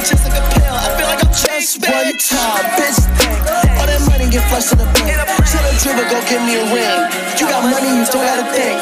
just like a pill. I feel like I'm just one time, bitch. All that money get flushed to the bank. Tell the dribble, go give me a ring. You got money, you don't gotta think.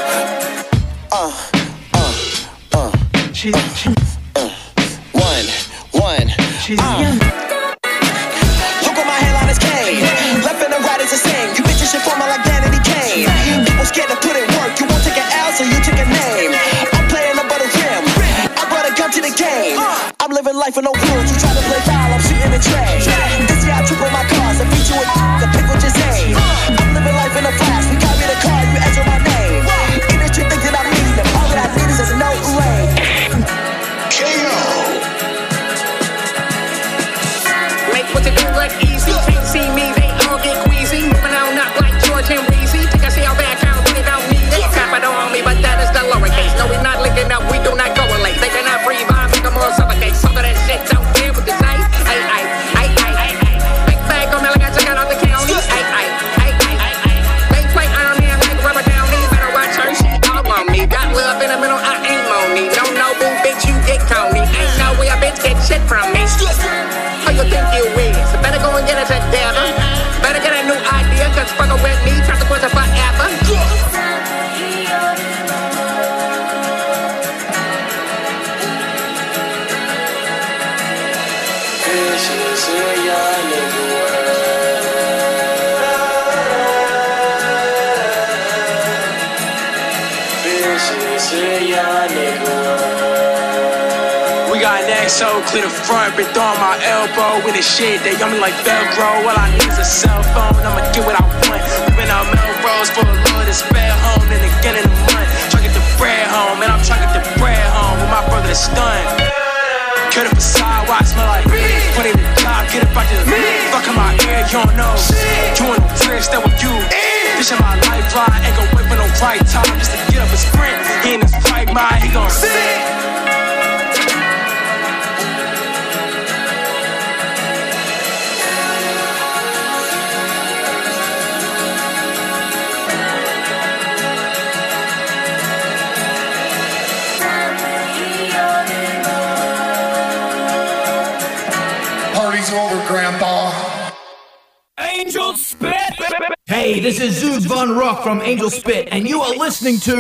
Look on my hairline is cane. Left and the right is the same. You bitches should form like Danny Kane. People scared to put in work. You won't take an L, so you take a name. I'm playing up on the rim. I brought a gun to the game. I'm living life with no rules. You try to play foul, I'm shooting the tray. This year I triple my cars. I beat you with the pickle just aim. I'm living life in a flash. We carry the car, you enter my name. Industry think that I mean them. All that I need is no rain. Make what they do look easy. Can't see me, they all get queasy. Moving on up like George and Weezy. Take a see our back out, but they don't need it. Capital on me, but that is the lowercase. No, we not linking up, we do not correlate. They cannot breathe, I make them all suffocate. Some of that shit don't care what they say. Big bag on me like I took out the county. They play Iron Man like Rubber Downey. Better watch her, she all on me. Got love in the middle, I ain't money. No, boo, bitch, you get Coney. Ain't no way a bitch get shit from me. How you think you is? Better go and get it together. Better get a new idea, cause fuckin' with me, consequences forever. This is a young nigga world. This is a young nigga world. We got an XO, clear the front, been throwing my elbow in the shit, they on me like Velcro. All I need is a cell phone, I'ma get what I want. We been out Melrose for a little to spare home, then again in the month. Try to get the bread home, and I'm trying to get the bread home with my brother that's stunned. Cut up a sidewalk, smell like put in the job, get up out the fuck in my ear, you don't know. You ain't no tricks, that with you. Bitch in my lifeline, ain't gon' wait for no right time just to get up and sprint. He in his right mind, he gon' sit. Over, Grandpa. Angel Spit! Hey, this is Zoos Von Rock from Angel Spit, and you are listening to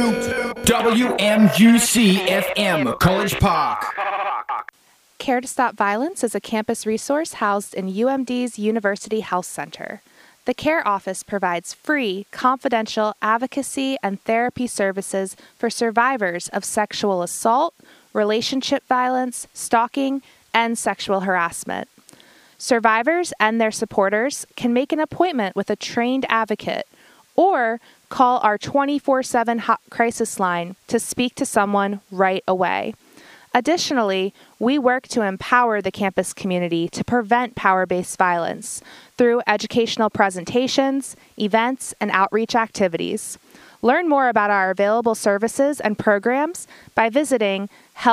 WMUC FM, College Park. Care to Stop Violence is a campus resource housed in UMD's University Health Center. The CARE office provides free, confidential advocacy and therapy services for survivors of sexual assault, relationship violence, stalking, and sexual harassment. Survivors and their supporters can make an appointment with a trained advocate or call our 24/7 hot crisis line to speak to someone right away. Additionally, we work to empower the campus community to prevent power-based violence through educational presentations, events, and outreach activities. Learn more about our available services and programs by visiting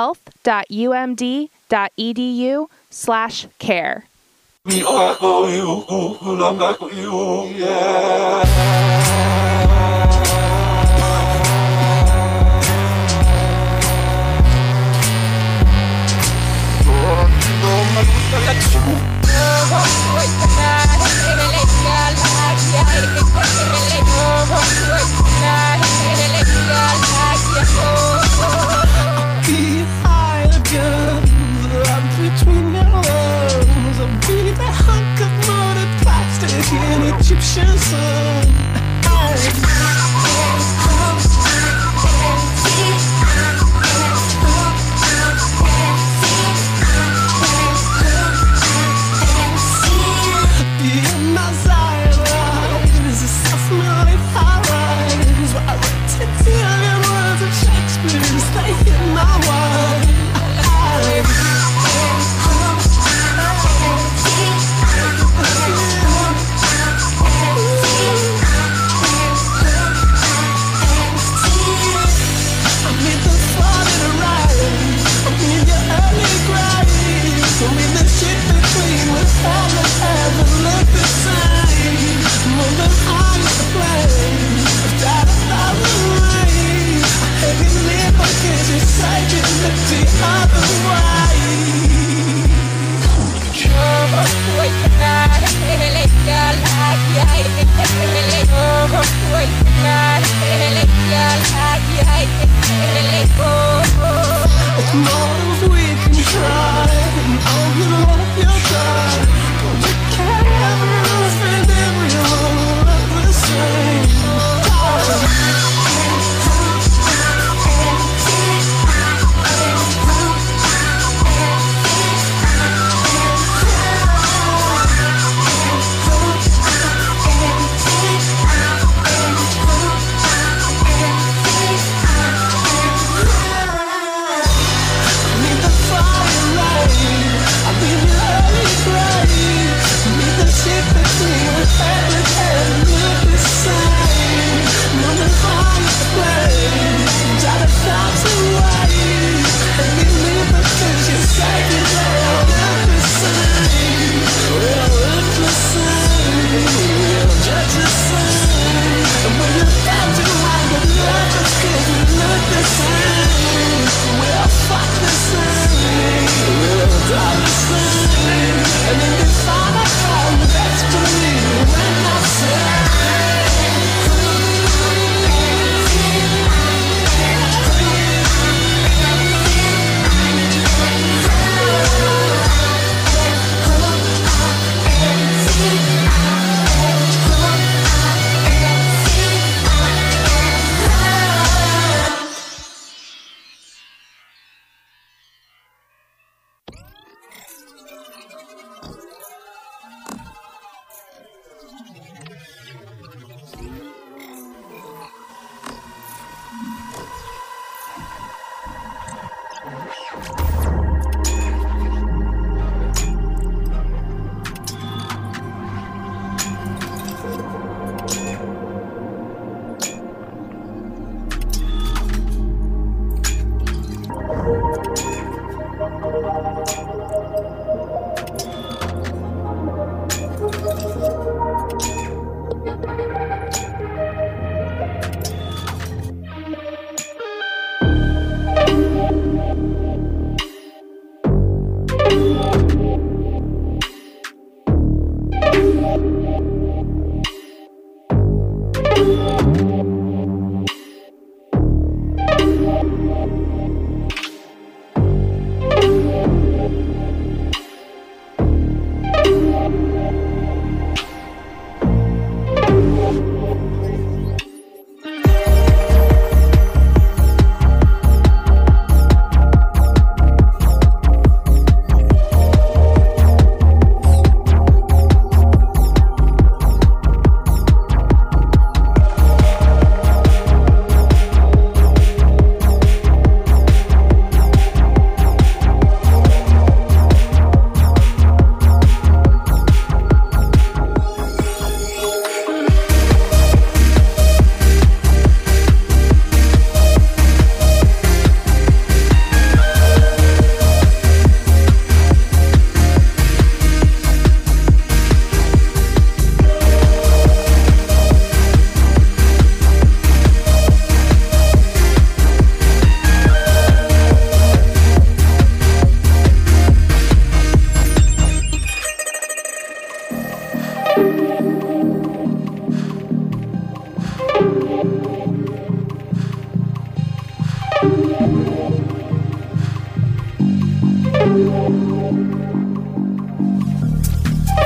health.umd.edu/care. We are for you, I'm not for you, yeah. Be high again, between your arms, be the hunk of muddy plastic in Egyptian sun.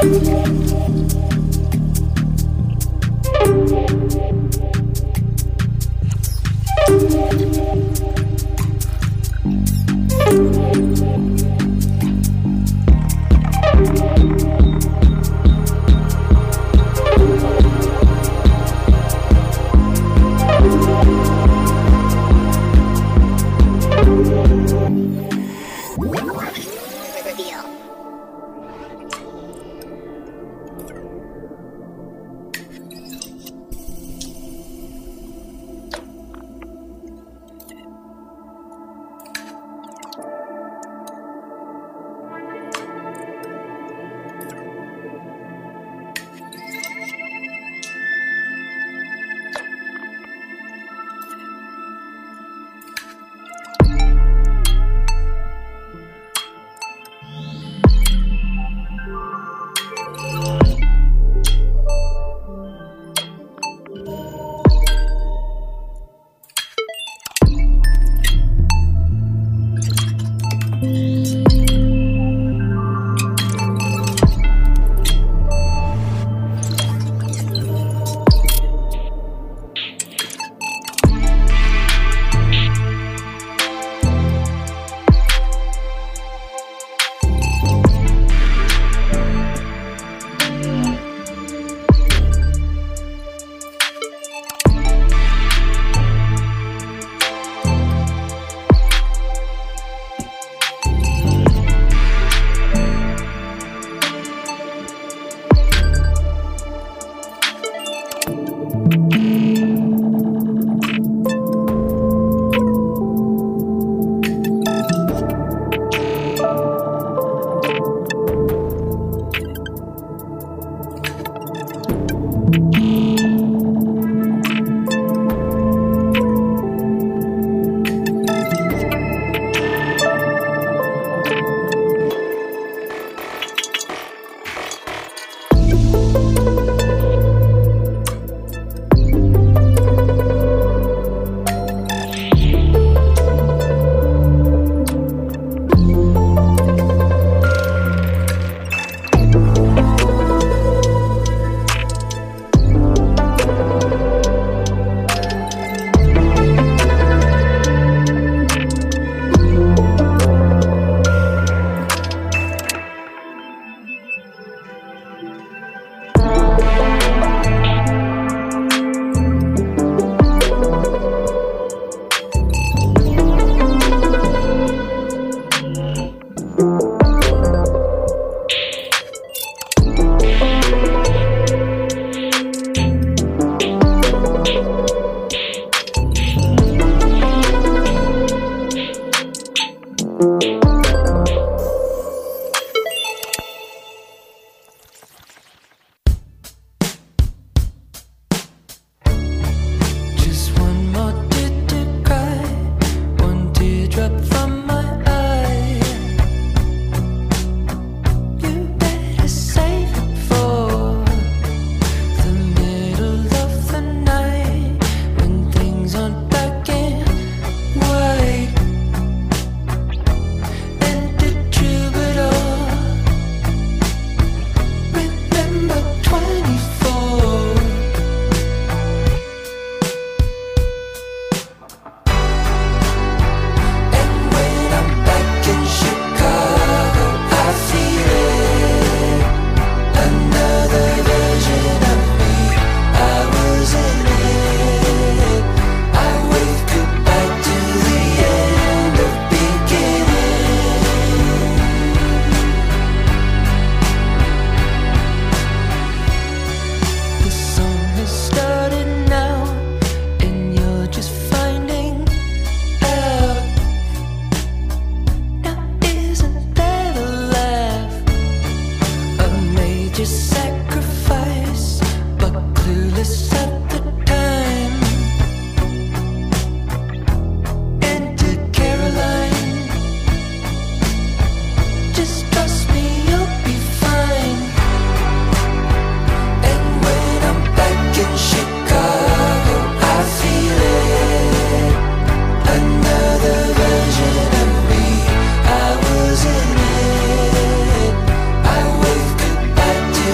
Back to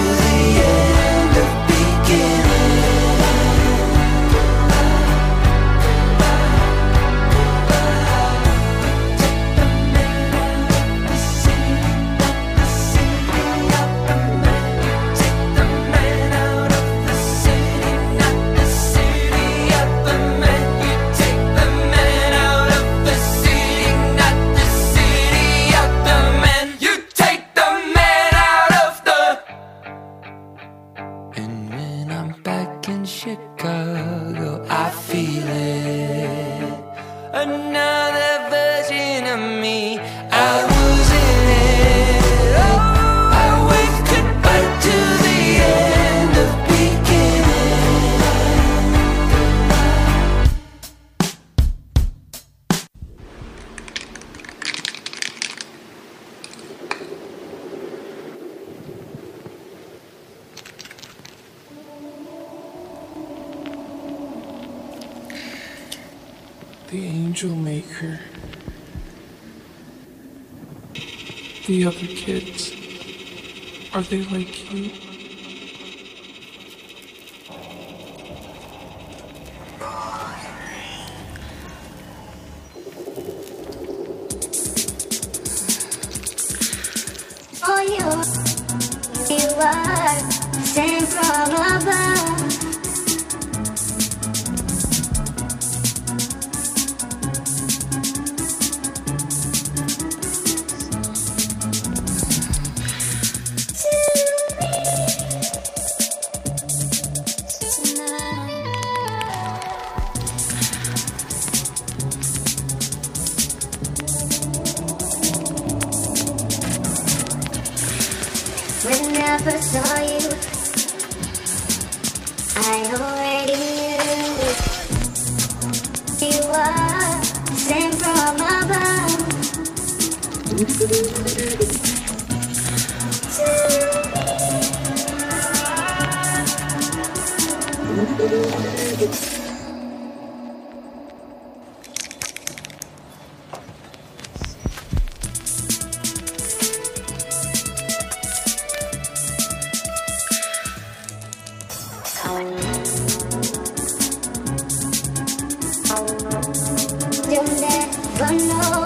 the angel maker. The other kids, are they like you? Oh, you are sent from above. When I first saw you, I already knew you are sent from above. You'll never know.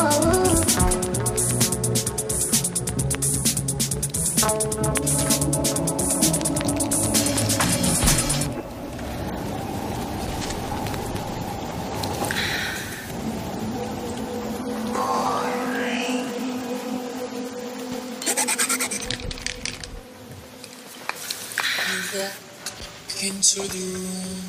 Into the room.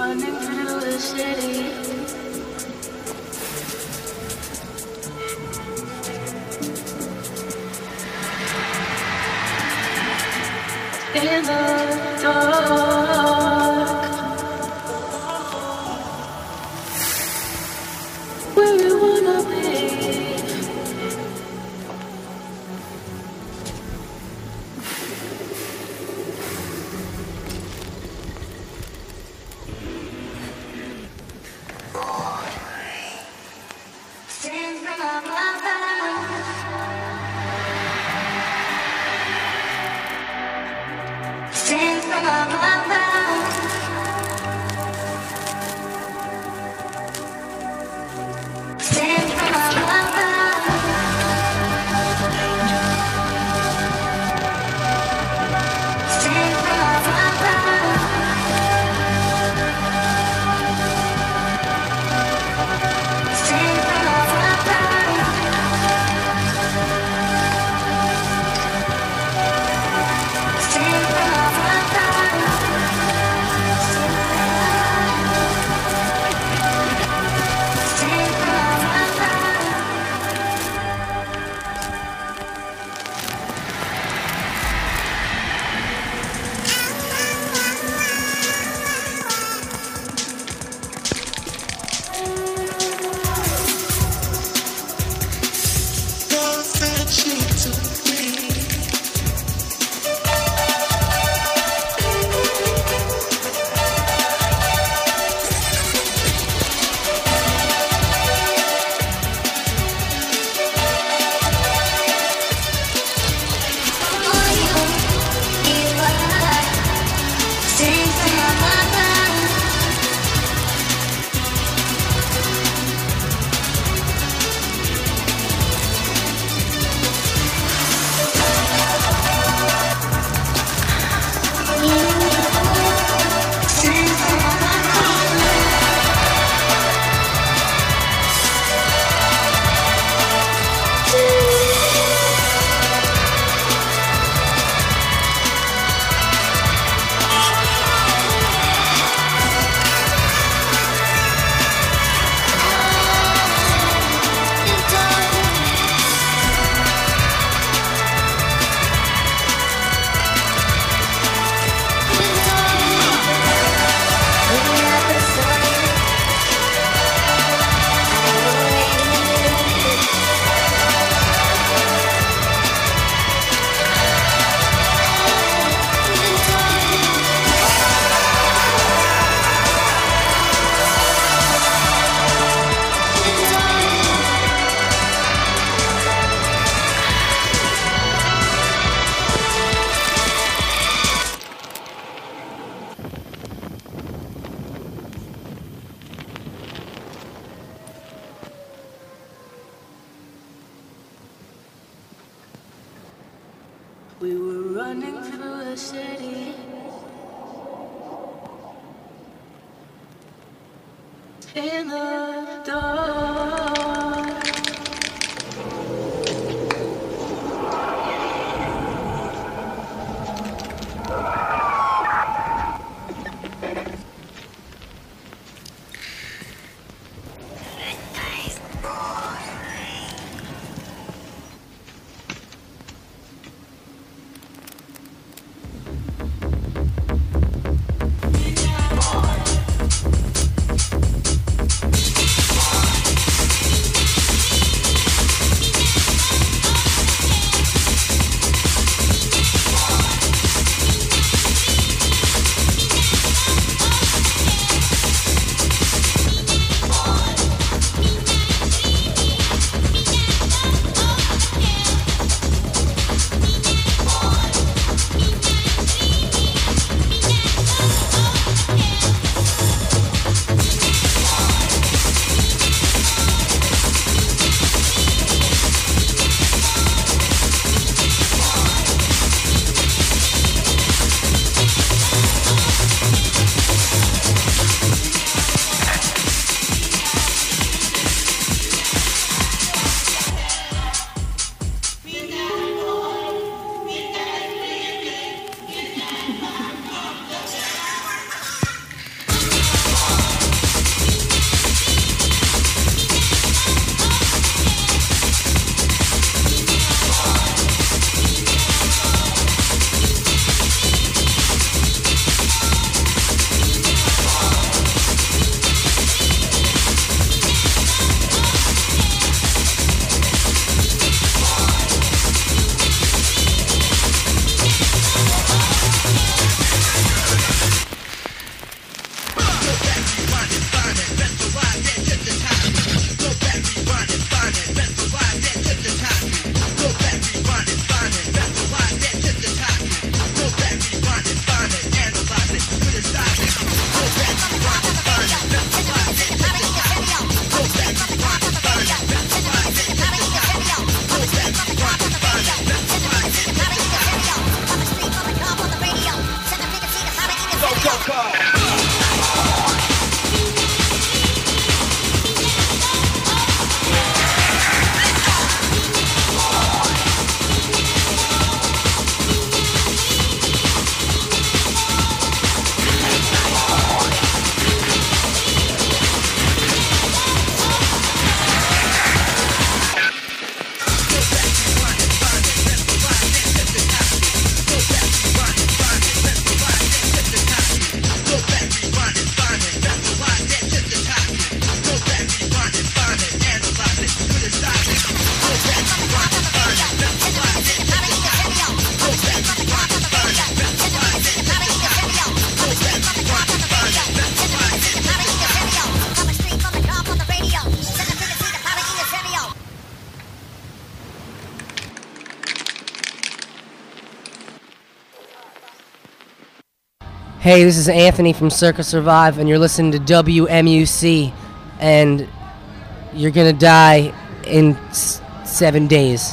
running through the city. In the dark, where we wanna be. We were running through the city. In the dark. Hey, this is Anthony from Circa Survive, and you're listening to WMUC, and you're gonna die in 7 days.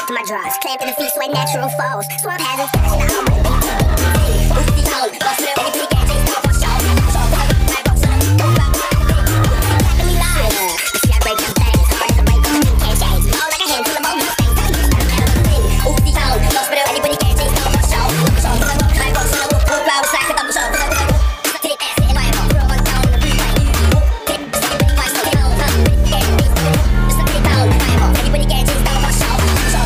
to my drugs. Clamped in the feet, sweat natural foes. Swamp hazards, now I'm with me. Oopsie tone, lost with a really pretty gang, chase for show. Black box on them, go back, clapping me live. You see I break them things, hard as a break on the can't change. All like a handful of more things, oopsie tone, lost with a really pretty gang, chase for show. Black box on them, go back, slack it up, show. Take ass in my mouth, throw my down in the breeze like you. Everybody get chased down my show.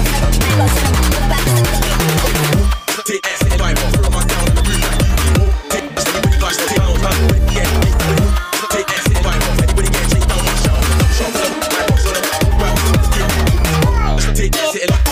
Take ass in my mouth, throw my down in the breeze like you. Everybody likes to take on time. Take ass in my mouth, everybody get chased down my show. Take ass in my mouth.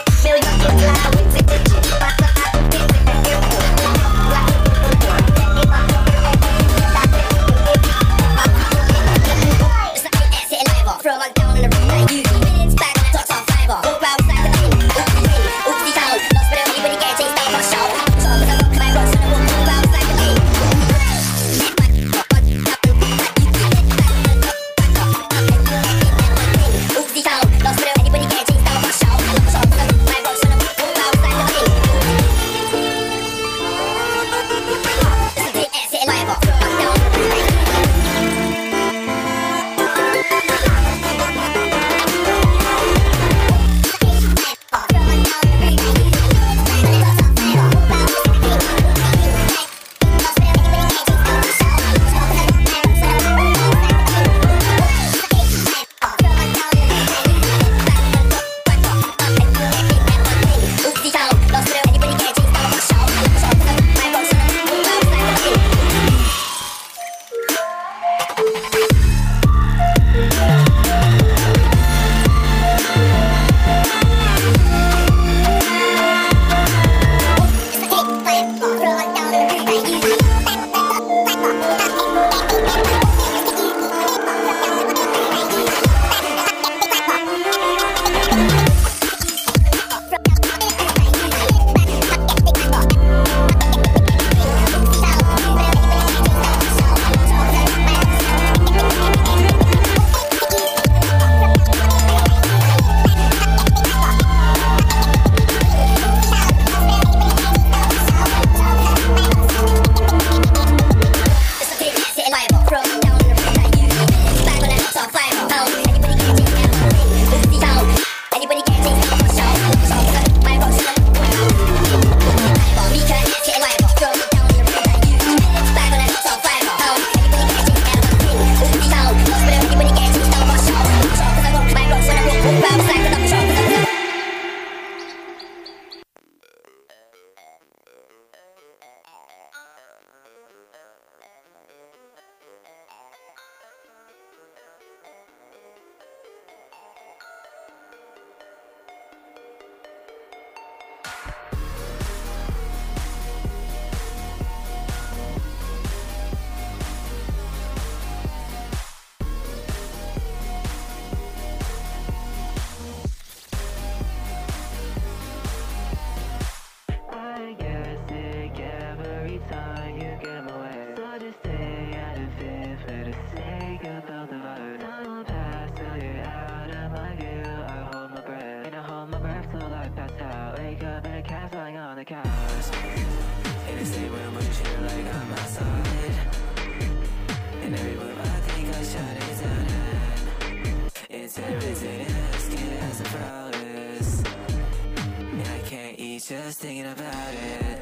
Just thinking about it.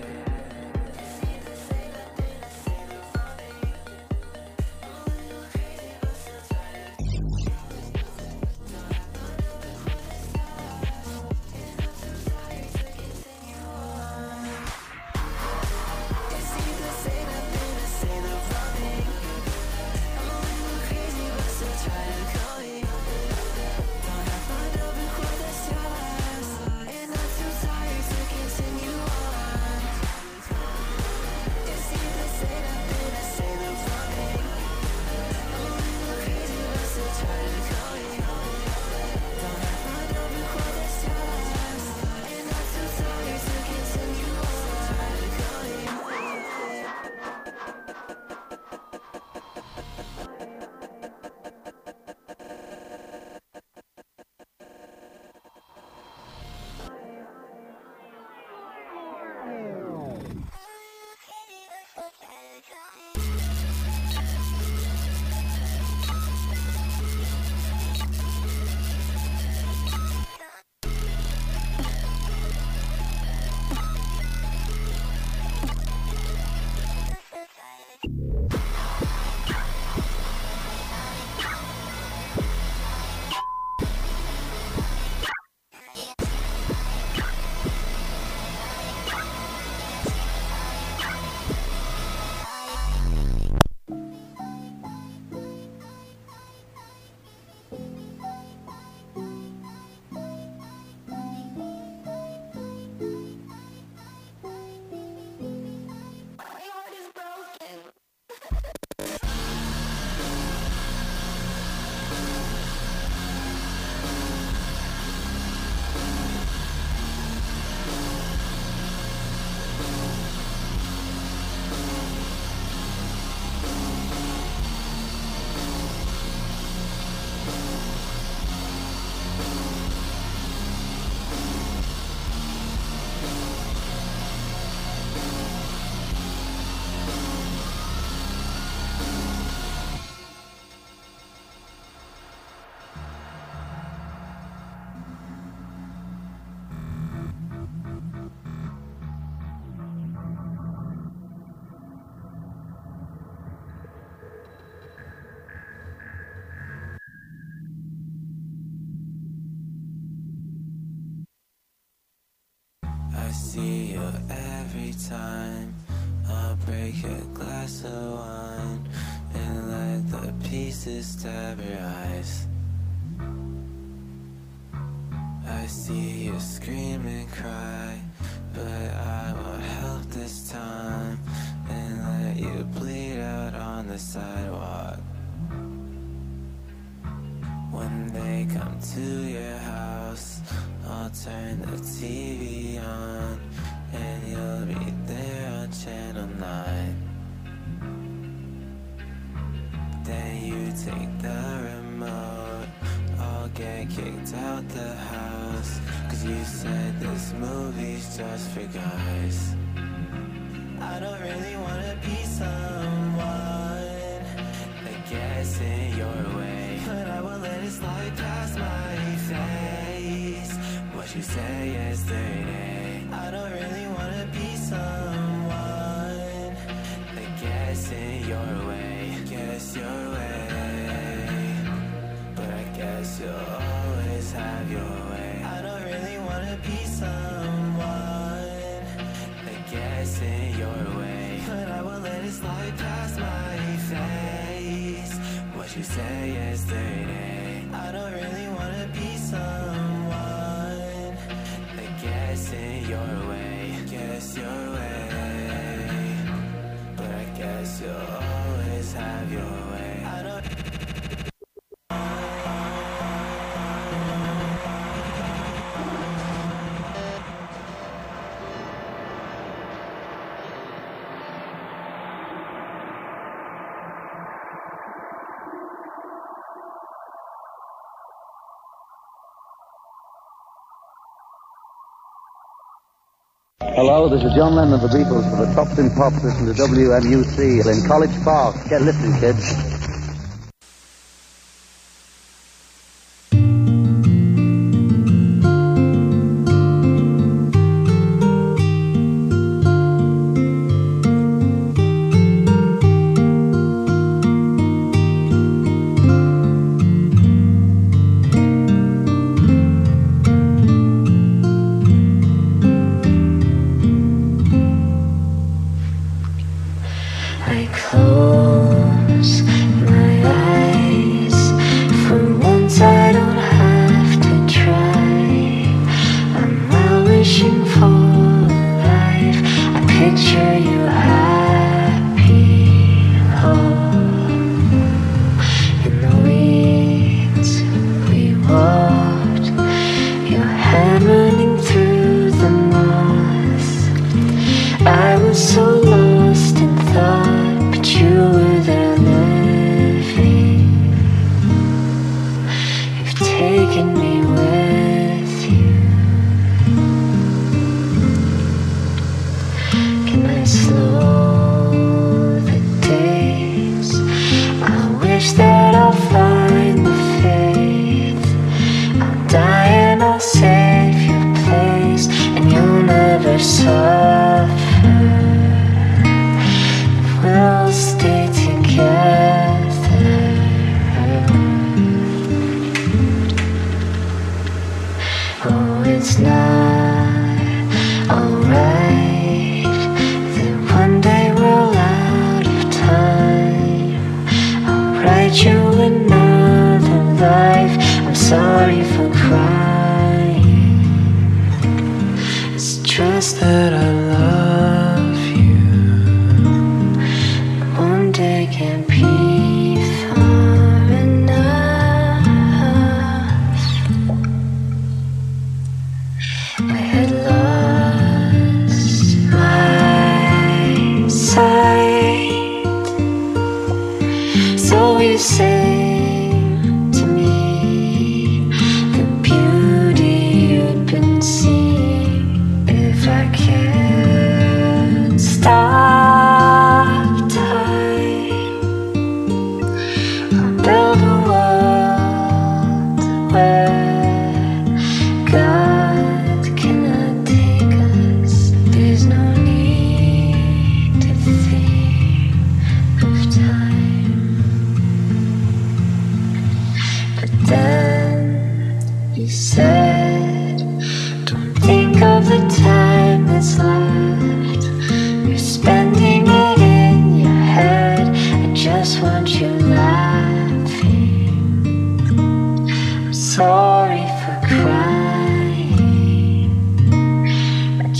Don't have my open quarter stars, and not too tired to continue on. see you every time. I'll break a glass of wine and let the pieces stab your eyes. I see you scream and cry, but I won't help this time and let you bleed out on the sidewalk. When they come to your house, I'll turn the TV on and you'll be there on channel 9. Then you take the remote, I'll get kicked out the house, 'cause you said this movie's just for guys. I don't really wanna be someone that gets in your way, but I will let it slide past my face. What you say yesterday, I don't really wanna be someone that gets in your way, gets your way, but I guess you'll always have your way. I don't really wanna be someone that gets in your way, but I will let it slide past my face. What you say yesterday, I don't really wanna be someone that gets in your way, gets your way, but I guess you'll always have your way. I don't Hello, this is John Lennon of the Beatles for the Tops in Pops. Listen to WMUC in College Park. Get listening, kids. I close my eyes. For once I don't have to try. I'm not wishing for life. I picture you happy. In the weeds we walked, your hand running through the moss. I was so lost in thought, but you were there living. You've taken me with you. Can I slow the days? I wish that I'll find the faith. I'll die and I'll save your place, and you'll never suffer. We'll stay together. Oh, it's not alright that one day we're out of time. I'll write you another life. I'm sorry for crying. It's just that I love you. One day can't be far enough. I had lost my sight, so you sang to me the beauty you'd been seeing. If I can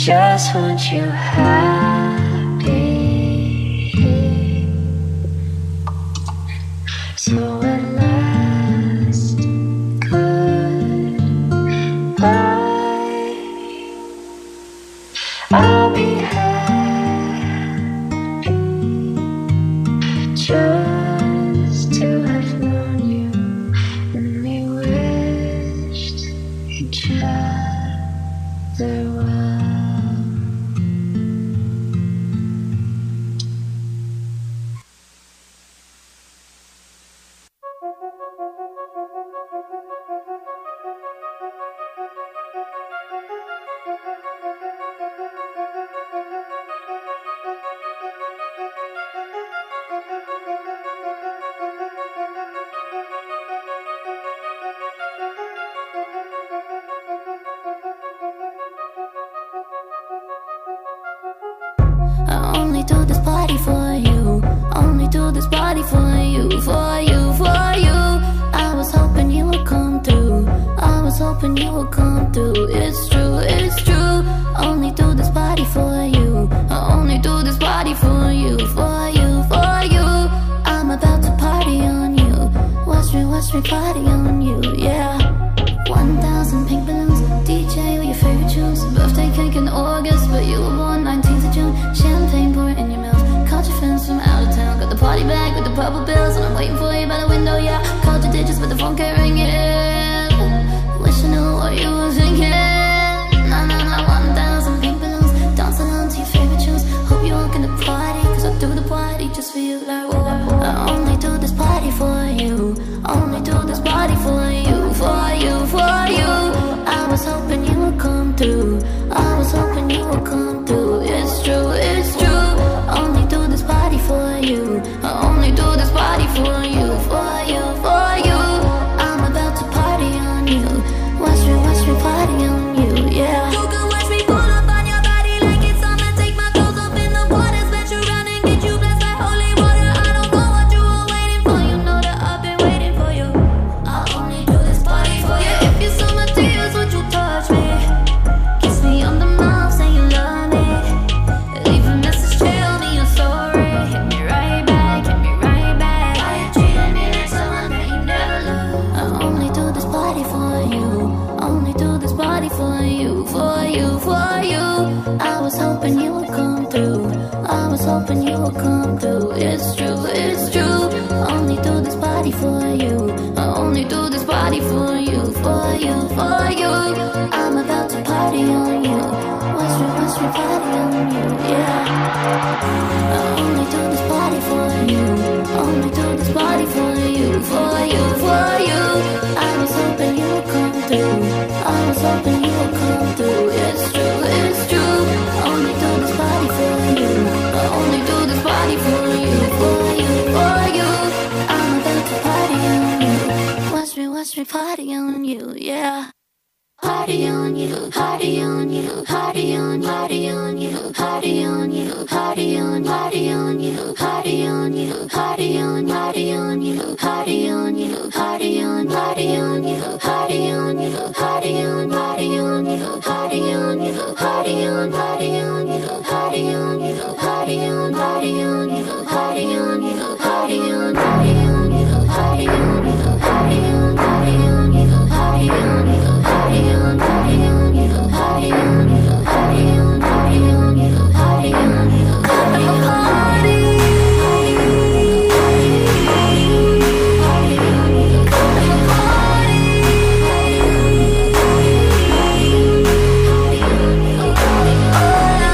just want you happy. So at last, goodbye. I'll be happy just to have known you, and we wished each other well. I only do this party for you. Only do this party for you, for you, for you. I was hoping you would come through. I was hoping you would come through. It's true, it's true. Only do this party for you. I only do this party for you, for you, for you. I'm about to party on you. Watch me party on you, yeah. 1,000 pink balloons, DJ with your favorite tunes. Birthday cake in August, but you were born 19th of June. Champagne pouring in your mouth. Caught your friends from out of town. Got the party bag with the purple bills, and I'm waiting for you by the window, yeah. Called your digits, but the phone can't ring it. Wish I knew what you were thinking. Nah, 1,000 pink balloons. Dance along to your favorite tunes. Hope you're walking the party, cause I do the party just for you, like, whoa. I only do this party for you. Only do this party for you, for you, for you. I was hoping you would come through. I was hoping you would come through. It's true, it's true. Only do this party for you. I only do this party for you, for you, for you. I'm about to party on you. Watch me party on you, yeah. You can watch me pull up on your body like it's summer. Take my clothes off in the water, splash you around and get you blessed by holy water. I don't know what you were waiting for. You know that I've been waiting for you. I only do this party for you. If you saw my tears, would you touch me? Kiss me on the mouth, say you love me. Leave a message, tell me you're sorry. Hit me right back, hit me right back. Why you treating me like someone that you never loved? I only do this party for you. Only do this party for you, for you, for you. I was hoping you would come through. I was hoping you would come through. It's true, it's true. Only do this party for you. I only do this party for you, for you, for you. I'm about to party on you. Watch me party on you, yeah. I only do this party for you. Only do this party for you, for you, for you. I was hoping you would come through. I was hoping you would come through. It's true, it's true. Only do this party for you. I only do this party for you, for you, for you. I'm about to party on you. Watch me party on you, yeah. Party on you, party on you, party on, party on you, party on you, party on, party on you, party on you, party on, party on you, party on you, party on, party on you, party on you, party on, party on you, party on you, party on, party on you, party on you, party on, party on you, party on you, party on, party on you, party on you, party on, party on you, party on, party on you, party on, party on you, party on you, party on, party on you, party on you, party.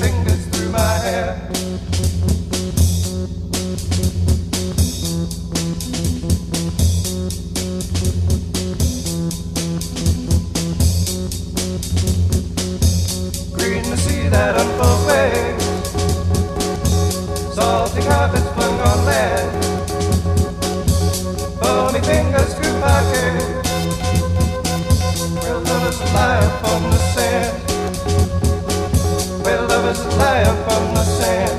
fingers through my hair. Green to see that unfold way. Salty carpets flung on land. Bony fingers through my hair. Well, lovers lie upon the sand. Well, lovers lie upon the sand.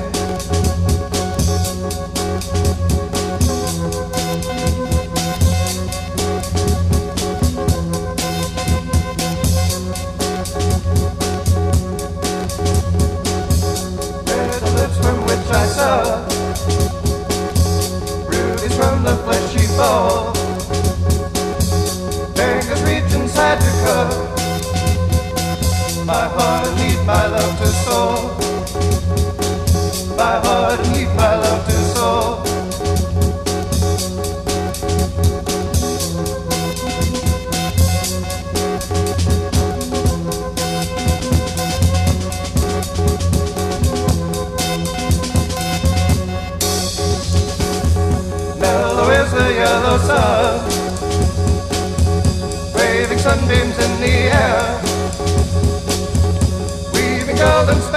Red lips from which I saw rubies from the fleshy ball. Fingers reach inside to cup my heart and need my love to soul. My heart and need my love to soul. Mellow is the yellow sun, waving sunbeams in the air, weaving golden